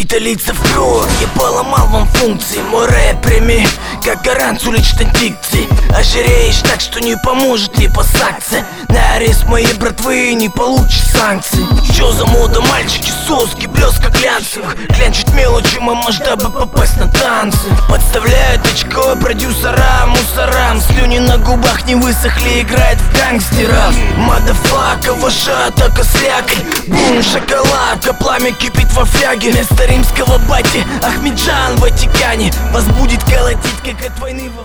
Разбито лица в кровь, я поломал вам функции. Мой рэп прими, как гарант уличной дикции. Ожиреешь так, что не поможет липосакция. На арест моей братвы не получишь санкций. Чё за мода, мальчики, соски, блеска глянцевых. Клянчить мелочи, мама, дабы попасть на танцы. Подставляют очко продюсерам, мусорам. Слюни на губах не высохли, играет в гангстеров. Мадафака, ваша атака с лякой. Бум, шоколадка, пламя кипит во фляге. Вместо римского бати Ахмеджан в Ватикане вас будет колотить, как от войны.